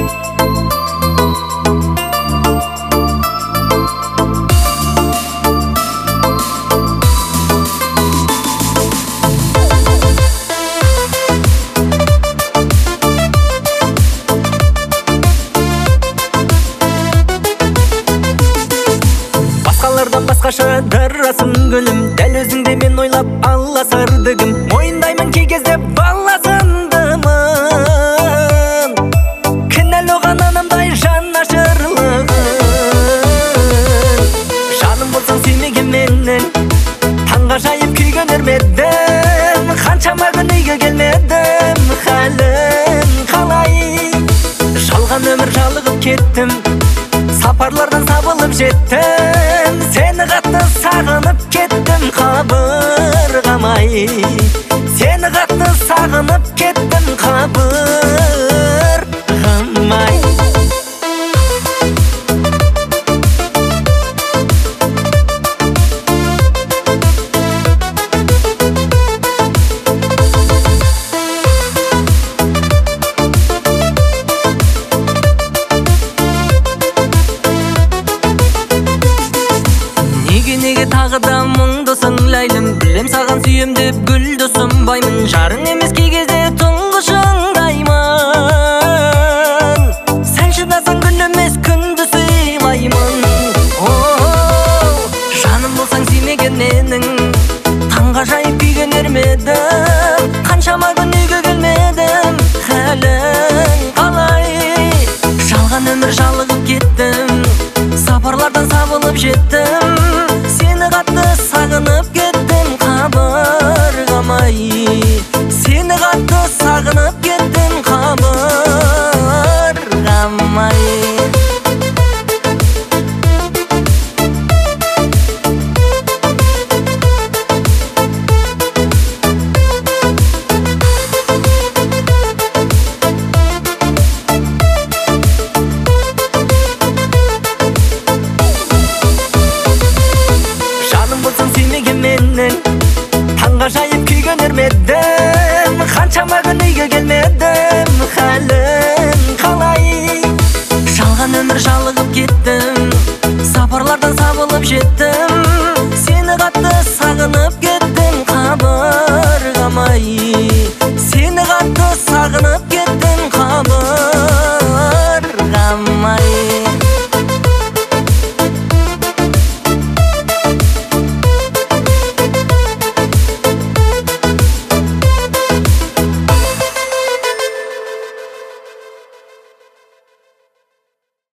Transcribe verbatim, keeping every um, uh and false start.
Басқаша дарасың гүлім, дәл өзіңде мен ойлап аласардығым. Мойындаймын кей кезде баласындымын, кінәлі оған анамдай жанашырлығын. Жаным болсаң сүймеген менің, таңға жайып күйген өрмедім. Қаншама күн үйге келмедім, хәлім қалай. Жалған өмір жалығып кеттім, сапарлардан сабылып жеттім. Сені қатты сағынып кеттім қабырғамай. Сені қатты сағынып кеттім қабырғамай. Неге тағы да мұңдысың ләйлім, білем саған сүйем деп гүлді сұнбаймын. Жарың